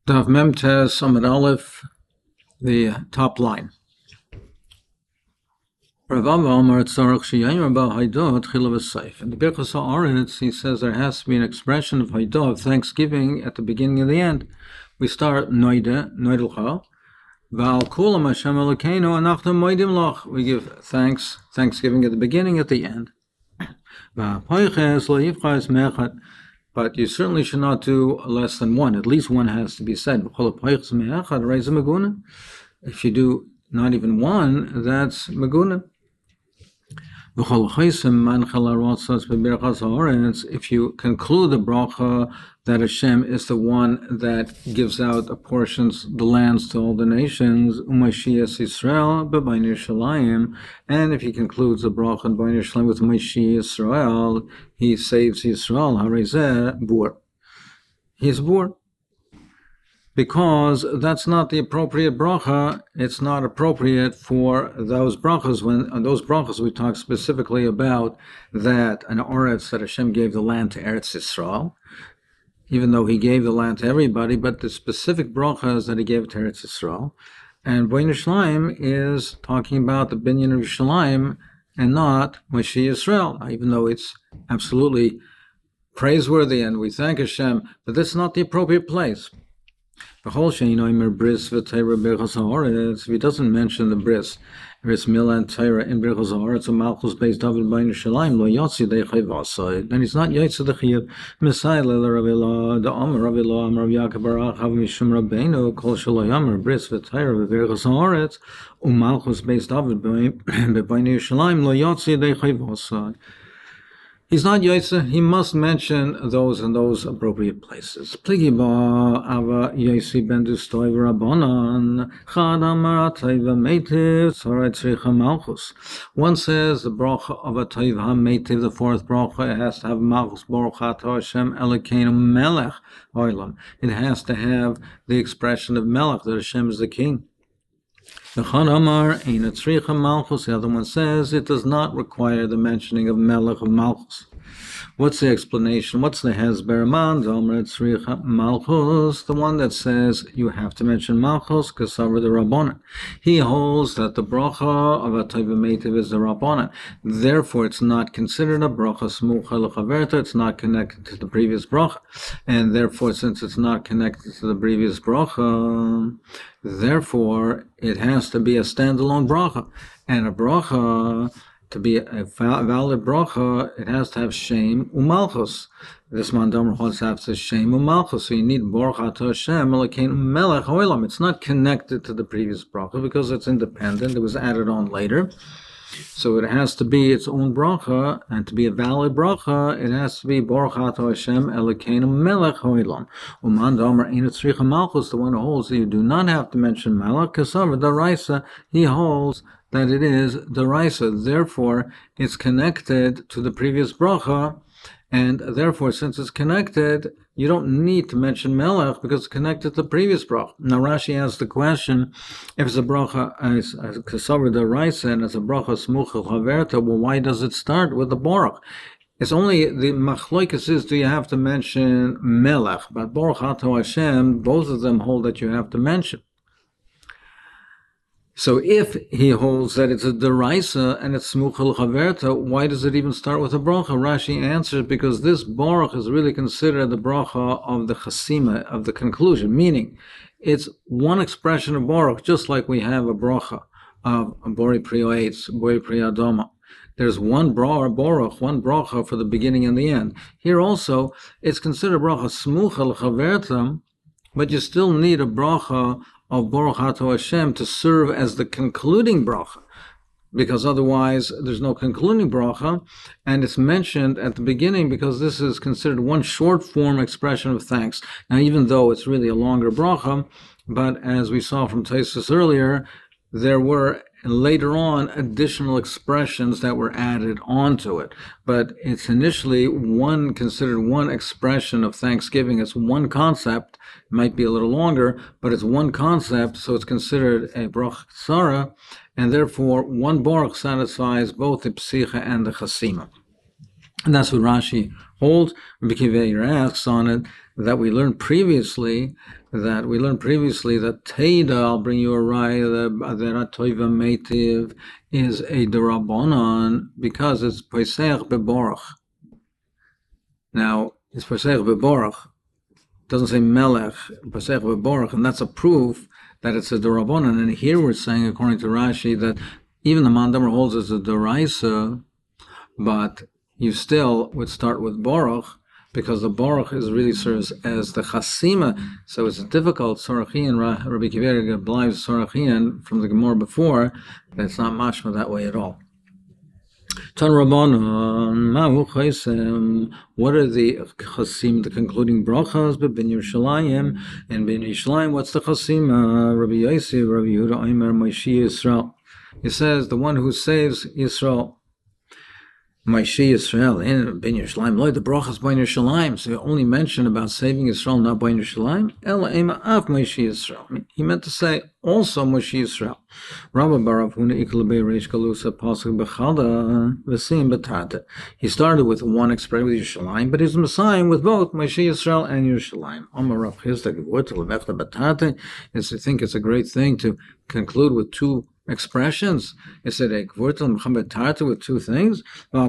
Daf Mem Tes Amud Aleph, the top line. Rav Ava Amar Tzarech Sheyayin Rabba Haidot Chila V'Seif. In the Birchas HaAretz, he says there has to be an expression of Haidot, of thanksgiving, at the beginning and the end. We start Noide, Noidelcha, V'al Kulam Hashem Elokeinu Anachnu Moedim Loch. We give thanksgiving at the beginning, at the end. V'Poiches Lo Yivchas Mechat. But you certainly should not do less than one. At least one has to be said. If you do not even one, that's meguna. If you conclude the bracha that Hashem is the one that gives out, apportions the lands to all the nations, and if he concludes the bracha in B'nai Yisrael with Moshi Yisrael, he saves Yisrael, he's bur. Because that's not the appropriate bracha. It's not appropriate for those brachas. When on those brachas we talk specifically about that an Oretz, that Hashem gave the land to Eretz Yisrael, even though he gave the land to everybody, but the specific brachas that he gave to Eretz Yisrael. And B'nai Yisrael is talking about the binyan of Yerushalayim and not Moshe Yisrael, even though it's absolutely praiseworthy and we thank Hashem, but that's not the appropriate place. If he doesn't mention the bris Mila and Torah in Birchas HaAretz and Malchus based David B'nai Yerushalayim lo yotzi dei chayv asay, then he's not yotzi the chayv. Messiah le Rav Ela, the Amar Rav Ela, Amar Rav Yaakov Barach, Hav Mishum Rabbeinu, Kol Shelo Yomer bris v'Torah v'Birchas HaAretz u'Malchus based David B'nai Yerushalayim lo yotzi dei chayv asay. He's not Yotze, he must mention those in those appropriate places. Pligi ba ava Yosi ben Dustoy v'Rabbanan chad amar atayv ha'meitiv tzara tzricha malchus. One says the bracha of atayv ha'meitiv, the fourth bracha, it has to have malchus baruch atah Hashem Elokeinu melech olam. It has to have the expression of melech, that Hashem is the king. The other one says it does not require the mentioning of Melech of Malchus. What's the explanation? What's the Hezber Man? Malchus, the one that says you have to mention Malchus, Kasavar the Rabbanan. He holds that the bracha of Atayv Meitiv is the Rabbanan. Therefore, it's not considered a bracha Smucha L'Chaverta. It's not connected to the previous bracha. And therefore, since it's not connected to the previous bracha, therefore, it has to be a standalone bracha. And a bracha, to be a valid bracha, it has to have Shem Umalchus. This mandam has to have Shem Umalchus. So you need Baruch Atah Hashem Elokeinu Melech Haolam. It's not connected to the previous bracha because it's independent. It was added on later. So it has to be its own bracha, and to be a valid bracha, it has to be Baruch Atah Hashem Elokeinu Melech Haolam. Uman Damar Ein Tzricha Malchus, the one who holds that you do not have to mention Melech. Kasavar Daraisa, he holds that it is Daraisa. Therefore, it's connected to the previous bracha, and therefore, since it's connected, you don't need to mention Melech because it's connected to the previous bracha. Now Rashi asks the question, if it's a bracha as Kasavar Daraisa and it's a bracha Smucha Chaverta, well, why does it start with the Baruch? It's only the machloikus is, do you have to mention Melech? But Baruch Atah Hashem, both of them hold that you have to mention. So if he holds that it's a deraisa and it's smucha l'chaverta, why does it even start with a bracha? Rashi answers, because this baruch is really considered the bracha of the chasima, of the conclusion, meaning it's one expression of baruch, just like we have a bracha of bori pri oetz, bori pri adoma. There's one baruch, one bracha for the beginning and the end. Here also, it's considered bracha smucha l'chaverta, but you still need a bracha of Baruch Atah Hashem to serve as the concluding bracha, because otherwise there's no concluding bracha, and it's mentioned at the beginning because this is considered one short form expression of thanks. Now, even though it's really a longer bracha, but as we saw from Taisus earlier, there were later on additional expressions that were added onto it. But it's initially considered one expression of thanksgiving. It's one concept. It might be a little longer, but it's one concept, so it's considered a brach tzara, and therefore one baruch satisfies both the psicha and the chasima. And that's what Rashi holds. Rabbi Akiva asks on it that we learned previously that we learned previously that Teida, I'll bring you a raya, that Toiva Meitiv is a Derabonon because it's Pesach Beborach. Now, it's Pesach Beborach. It doesn't say Melech, Pesach Beborach, and that's a proof that it's a Derabonon. And here we're saying, according to Rashi, that even the Mandamer holds it's a Deraisa, but you still would start with Baruch, because the Baruch really serves as the Chasima, so it's difficult. Sorachian, Rabbi Kiver believes Sorachian from the Gemara before, that it's not mashma that way at all. Tan Rabbanon, Ma'u Chesem, what are the Chasim, the concluding brachas, but Ben Yerushalayim, and Ben Yerushalayim, what's the Chasima? Rabbi Yosef, Rabbi Yehuda, Omer, Moshe Yisrael. He says, the one who saves Yisrael. Moshe Yisrael in Ben Yerushalayim. Loy, the brachas Ben Yerushalayim. So you only mention about saving Yisrael, not Ben Yerushalayim. Ela ema av Moshe Yisrael. He meant to say also Moshe Yisrael. Rabba Barav Huna Iklabei Reish Galusa Pasuk Bechada V'Sim Betata. He started with one expression with Yerushalayim, but he's Messiah with both Moshe Yisrael and Yerushalayim. Amar Rav Chisda Gevurta Levechta Betata. I think it's a great thing to conclude with two expressions. It said a Gvurtal Mechaber Tarta with two things.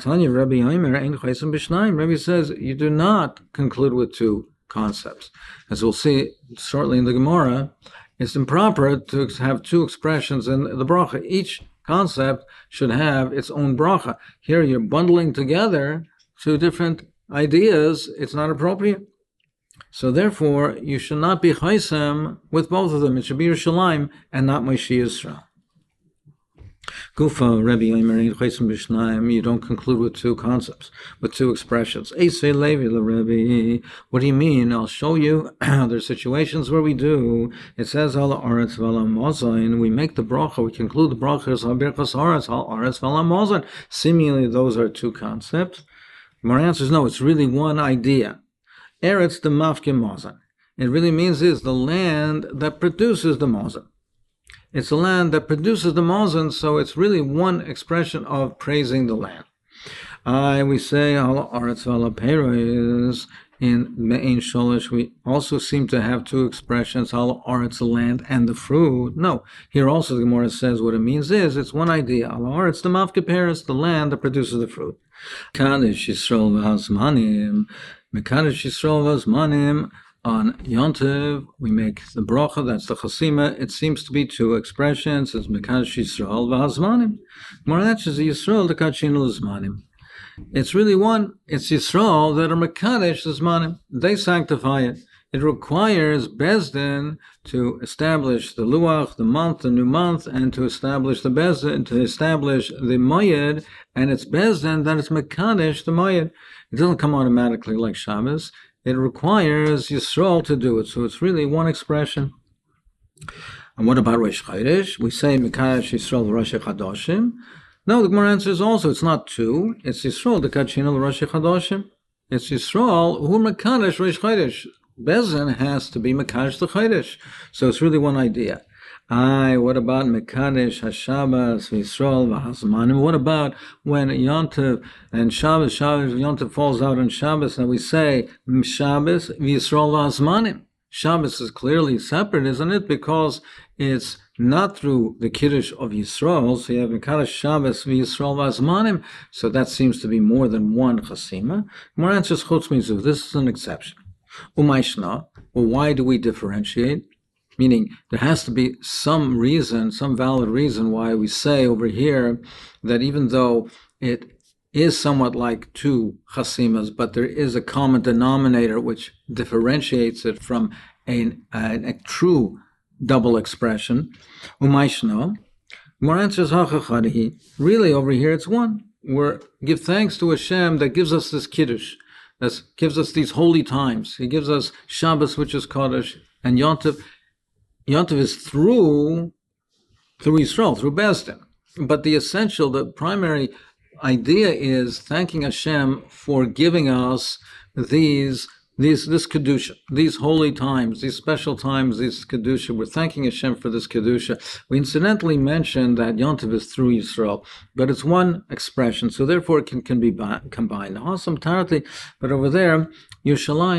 Rabbi says you do not conclude with two concepts. As we'll see shortly in the Gemara, it's improper to have two expressions in the bracha. Each concept should have its own bracha. Here you're bundling together two different ideas. It's not appropriate. So therefore, you should not be chaysem with both of them. It should be Yerushalayim and not Moshe Yisrael. Gufa, Rabbi you don't conclude with two concepts, with two expressions. What do you mean? I'll show you. There's situations where we do. It says, we make the bracha, we conclude the bracha, seemingly those are two concepts. My answer is no, it's really one idea. Eretz the mafke mozan. It really means is the land that produces the mozan. It's the land that produces the mozan, so it's really one expression of praising the land. We say Ala Aretz Vala Peres in Me'in Sholish. We also seem to have two expressions: Ala Aretz, the land, and the fruit. No, here also the Gemara says what it means is it's one idea. Ala Aretz, the Mafke Peres, the land that produces the fruit. Kadesh Yisrael v'Hazmanim, Mekadesh Yisrael v'Hazmanim. On Yontiv, we make the bracha, that's the chasima. It seems to be two expressions. It's Mekadesh Yisrael v'Hazmanim. Moranach is Yisrael Dekachinu L'Zmanim. It's really one. It's Yisrael that are Mekadesh L'Zmanim. They sanctify it. It requires Bezdin to establish the Luach, the month, the new month, and to establish the Bezdin, to establish the Moyed, and it's Bezdin that it's Mekadesh, the Moyed. It doesn't come automatically like Shabbos. It requires Yisrael to do it. So it's really one expression. And what about Rosh Chodesh? We say Mekadesh Yisrael Rosh Chadoshim. No, the Gemara answers also it's not two. It's Yisrael Dekachinu Rosh Chadoshim. It's Yisrael who Mekadesh Rosh Chodesh. Bezin has to be Mekadesh the Chodesh. So it's really one idea. What about Mekadesh HaShabbos Yisrael v'Hazmanim? What about when Yontiv and Shabbos Yontiv falls out on Shabbos, and we say Shabbos Yisrael v'Hazmanim? Shabbos is clearly separate, isn't it? Because it's not through the Kiddush of Yisrael, so you have Mekadesh Shabbos v'Yisrael v'Hazmanim, so that seems to be more than one chasima. More answers chutz mizu. This is an exception. Umayshna, well, why do we differentiate? Meaning, there has to be some reason, some valid reason why we say over here that even though it is somewhat like two chasimas, but there is a common denominator which differentiates it from a true double expression. Umayshno. More answers hachachadihi. Really, over here it's one. We give thanks to Hashem that gives us this kiddush, that gives us these holy times. He gives us Shabbos, which is Kodesh, and Yontiv. Yontiv is through Yisrael, through Bezdin. But the essential, the primary idea is thanking Hashem for giving us this Kedusha, these holy times, these special times, these Kedusha. We're thanking Hashem for this Kedusha. We incidentally mentioned that Yontiv is through Yisrael, but it's one expression, so therefore it can be combined. Awesome, Tarati, but over there, Yerushalayim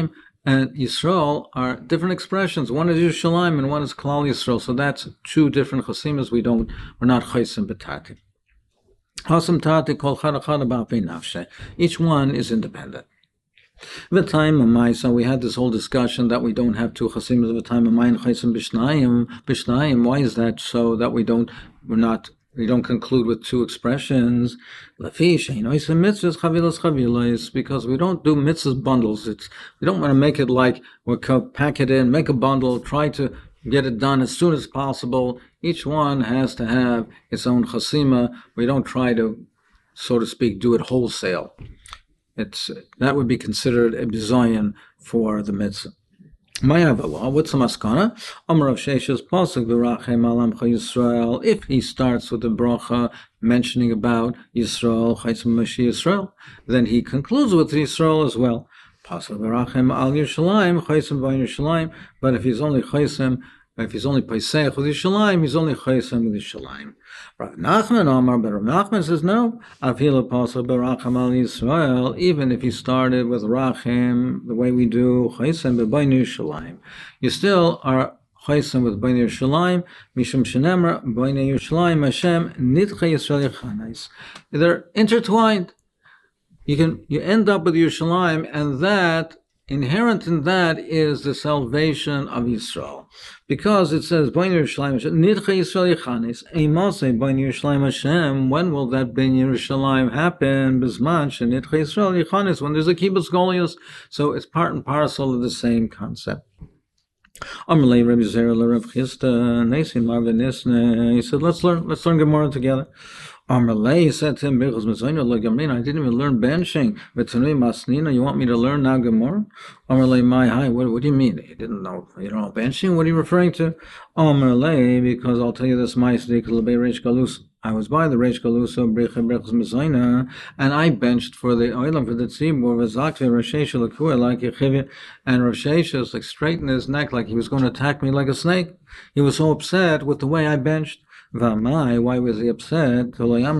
and Yisrael are different expressions. One is Yerushalayim and one is Klal Yisrael. So that's two different chasimas. We're not chaysim betati. Hasam tati kol chada chada ba'pei nafshe. Each one is independent. V'tayim amaisa, we had this whole discussion that we don't have two chasimas of v'tayim amayin chaysim b'shnayim. Why is that so that we don't conclude with two expressions? Because we don't do mitzvahs bundles. We don't want to make it like we'll pack it in, make a bundle, try to get it done as soon as possible. Each one has to have its own chasima. We don't try to, so to speak, do it wholesale. That would be considered a bizayon for the mitzvah. What's the maskana? Amar Rav Sheshes pasuk v'rachem al amcha Yisrael. If he starts with the bracha mentioning about Yisrael, chaysim Mashiach Yisrael, then he concludes with Yisrael as well. Pasuk v'rachem al Yerushalayim, chaysim b'ayin Yerushalayim. But if he's only paisech with Yerushalayim, he's only chaysim with Yerushalayim. Rav Nachman Amar, but Rav Nachman says no. Avila pasuk berachem al Yisrael, even if he started with rachem, the way we do chaysim b'ayin Yerushalayim, you still are chaysim with b'ayin Yerushalayim. Mishum shenemar b'ayin Yerushalayim Hashem nidcha Yisrael yechanais. They're intertwined. You end up with Yerushalayim, and that inherent in that is the salvation of Yisrael, because it says B'nai Yerushalayim Hashem Nidcha Yisrael Yechanis Eimase B'nai Yerushalayim Hashem. When will that B'nai Yerushalayim happen? B'zman Nidcha Yisrael Yechanis, when there's a kibbutz golios. So it's part and parcel of the same concept. Amalei Rabbi Zera Rav Chisda Nesin Marvin Nisne. He said, let's learn Gemara together. Amalei said to him, I didn't even learn benching. You want me to learn now Gemara? Amalei, hi, what do you mean? You don't know benching? What are you referring to? Amalei, because I'll tell you this, I was by the Reish Galusa, Brechas Mezayna, and I benched for the oilam, for the tzibur, v'zakve Rav Sheshes l'kuah like Yechivya, and Rav Sheshes straightened his neck like he was going to attack me like a snake. He was so upset with the way I benched. V'amai, why was he upset?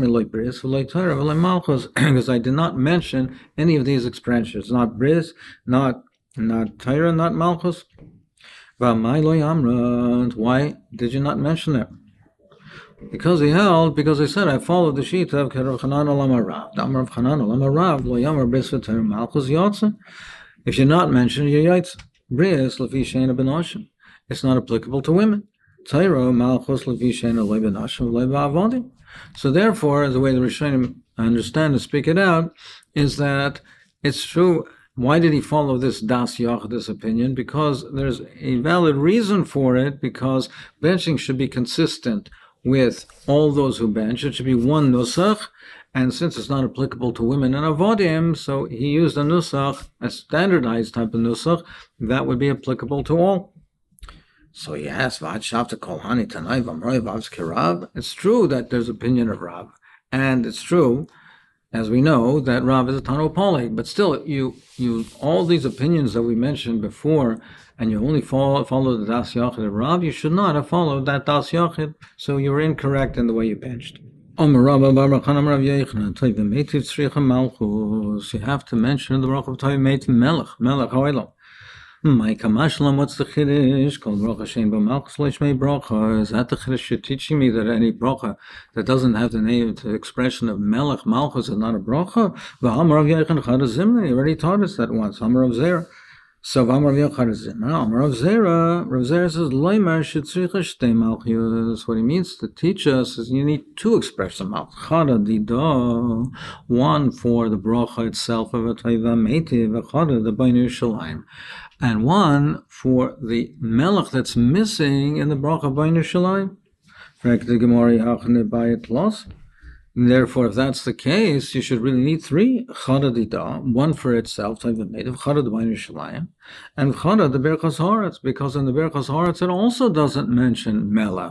Because I did not mention any of these expressions, not bris, not Torah, not malchus. V'amai lo yamrant, why did you not mention it? Because I said I followed the sheet of Rav Chanan Olam Rav. Damar Rav Chanan Olam Rav lo yamar bris v'Torah malchus yotze. If you're not mentioning your yaitz, bris lefi sheina b'noshim. It's not applicable to women. Torah malchus lefi sheina loy b'noshim loy ba'avodim. So therefore, the way the Rishonim understand and speak it out is that it's true. Why did he follow this das yach, this opinion? Because there's a valid reason for it. Because benching should be consistent with all those who bench. It should be one nusach, and since it's not applicable to women and avodim, so he used a nusach, a standardized type of nusach, that would be applicable to all. So he asked, it's true that there's opinion of Rav, and it's true, as we know, that Rav is a Tano Poli, but still, you all these opinions that we mentioned before, and you only follow the Das Yachid of Rav, you should not have followed that Das Yachid, so you were incorrect in the way you benched. You have to mention the bracha of Toiv Meitiv Melech Ha'olam. What's the chiddush? Called bracha shein b'malchus leishmei bracha. Is that the chiddush you're teaching me, that any bracha that doesn't have the name, the expression of melech malchus is not a bracha? V'amar Rav Yochanan chad zimna. You already taught us that once. Amar Rav Zera. So V'amar Rav Yochanan zimna. Amar Rav Zera. Rav Zera says loymar shetzricha shtei malchus. What he means to teach us is you need two expressions of malchus. Chada dido, one for the bracha itself of a toiva meitiv, chada the B'nai Yerushalayim, and one for the melech that's missing in the bracha B'nai Yerushalayim. Therefore, if that's the case, you should really need three chada dida, one for itself, type of native chada the B'nai Yerushalayim, and chada the Berachos Haaretz, because in the Berachos Haaretz it also doesn't mention melech.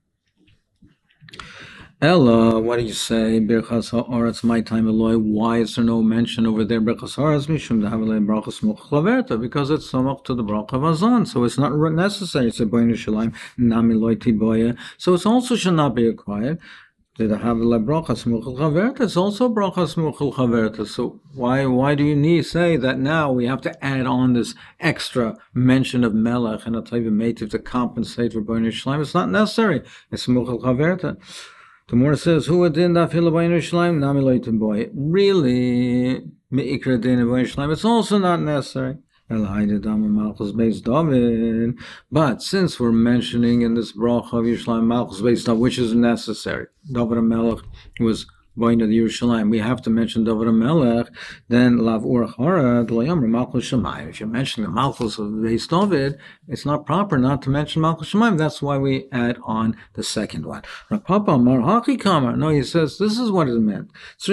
Ella, what do you say? Berachos Haaretz, my time Eloi. Why is there no mention over there? Berachos Haaretz mishum dahavle brachos muchlaverta, because it's samach to the bracha of Azan, so it's not necessary. It's a B'nai Yerushalayim nami loy tiboya, so it also should not be required. Did I have la bracha smuchel chaverta? It's also bracha smuchel chaverta. So why do you need say that now we have to add on this extra mention of melech and a type of mativ to compensate for Bnei Yerushalayim? It's not necessary. It's smuchel chaverta. The more says, "Who did that feel Bnei Yerushalayim? Nami loitim boy." Really, meikra din of Bnei Yerushalayim. It's also not necessary. But since we're mentioning in this bracha of Yerushalayim Malchus Beis David, which is necessary, David HaMelech was going to the Yerushalayim, we have to mention David HaMelech, then Lav Urach Harad, Loyamr Malchus Shemayim. If you mention the Malchus of Beis David, it's not proper not to mention Malchus Shemayim. That's why we add on the second one. Rapapa Mar Haki Kamar. No, he says this is what it meant.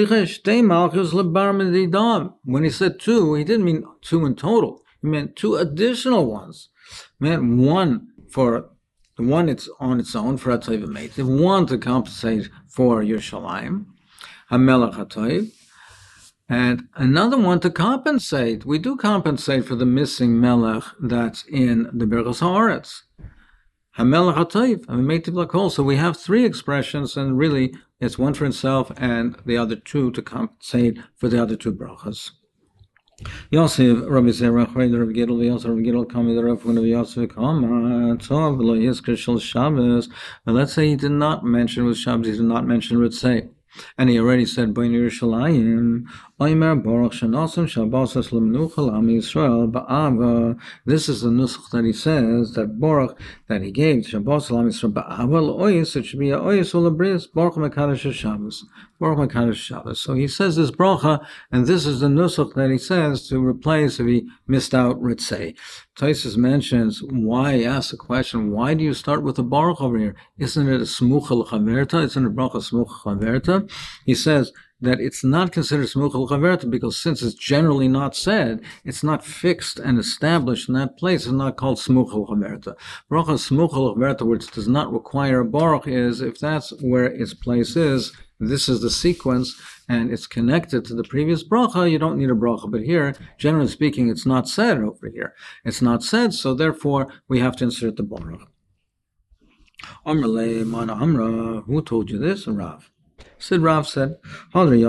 When he said two, he didn't mean two in total. He meant two additional ones. He meant one for the one it's on its own for Hatayv Meitiv, one to compensate for Yerushalayim, Hamelech Hatayv, and another one to compensate. We do compensate for the missing Melech that's in the Birchas Haaretz. Hamelech Hatayv, Meitiv Lakol. So we have three expressions, and really it's one for itself and the other two to compensate for the other two brachas. Yosef, Rabbi Zerah, Rabbi Gidel, Yosef, Rabbi Gidel, Kami, the Rav, Rabbi Yosef, Kama, Tov, Lo Yizkir Shel Shabbos. Let's say he did not mention with Shabbos, he did not mention Ritzei. And he already said, Bnei Yerushalayim, Omer Baruch Shenosim Shabbos L'Menucha L'Am Yisrael Ba'ava. This is the nusach that he says, that Baruch, that he gave Shabbos L'Am Yisrael Ba'ava L'Oyis, it should be O'Oyis L'Bris, Baruch Mekadosh Shabbos. Baruch Mekadosh Shabbos. So he says this bracha, and this is the nusach that he says to replace if he missed out Ritzei. Tosfos mentions why he asks the question, why do you start with the Baruch over here? Isn't it a Smucha L'Chaverta? Isn't it a bracha Smucha L'Chaverta? He says that it's not considered Smucha L'Chaverta because since it's generally not said, it's not fixed and established in that place. It's not called Smucha L'Chaverta. Bracha Smucha L'Chaverta, which does not require a Baruch, is if that's where its place is, this is the sequence, and it's connected to the previous bracha, you don't need a bracha. But here, generally speaking, it's not said over here. It's not said, so therefore we have to insert the baruch. Amrle Mana Amra, who told you this? Rav. Sid Rav said, he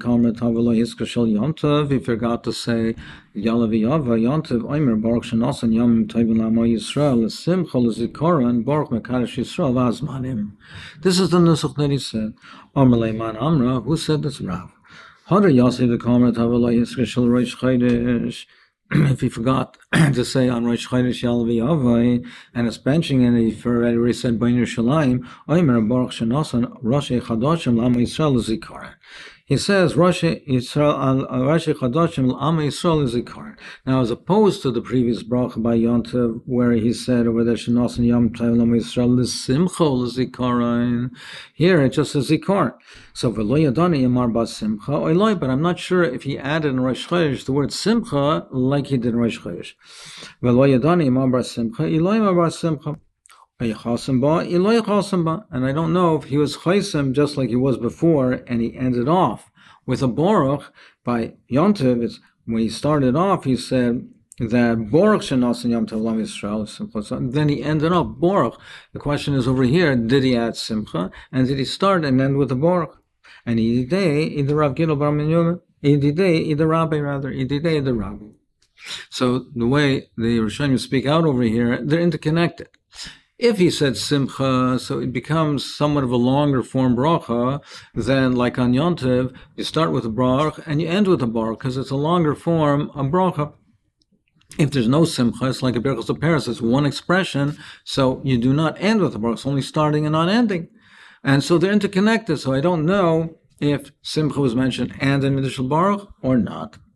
forgot to say Yalaviyava Yantiv Omer Baruch Shanasan Yom Tovim Lamo Yisrael Simcha L'Zikaron Baruch Mekadosh Yisrael Vazmanim. This is the nusach that he said. Amrle Man Amra, who said this? Rav. Hadar Yosef V'Kamer Tavalo Yisrael Shel Rosh Chodesh. If he forgot to say on Rosh Chodesh Yalaviyava and it's benching, and he already said Bnei Yerushalayim Omer Baruch Shanasan Rosh Chadashim Lamo Yisrael L'Zikaron. He says Rashi Chadashim L'Am Yisrael L'Zikaron. Now, as opposed to the previous bracha by Yontiv, where he said over there Shenosan Yom Tov L'Am Yisrael L'Simcha L'Zikaron, here it just says Zikaron. So V'lo Yadani Yamar Bas Simcha Oiloi, but I'm not sure if he added in Rosh Chodesh the word Simcha like he did in Rosh Chodesh. V'lo Yadani Yamar Bas Simcha Eloi Yamar Bas Simcha. And I don't know if he was chaysim just like he was before, and he ended off with a baruch by Yontiv. It's when he started off, he said that baruch shenasan Yom Tov L'Am Yisrael. Then he ended up baruch. The question is over here: did he add simcha, and did he start and end with a baruch? And ididei Rav Gidel bar Menyuva, ididei Rabbi rather, ididei the Rabbi. So the way the Rishonim speak out over here, they're interconnected. If he said simcha, so it becomes somewhat of a longer form bracha than like on Yontiv. You start with a baruch and you end with a baruch because it's a longer form of bracha. If there's no simcha, it's like a Birchos HaPeres. It's one expression, so you do not end with a baruch. It's only starting and not ending. And so they're interconnected, so I don't know if simcha was mentioned and an additional baruch or not.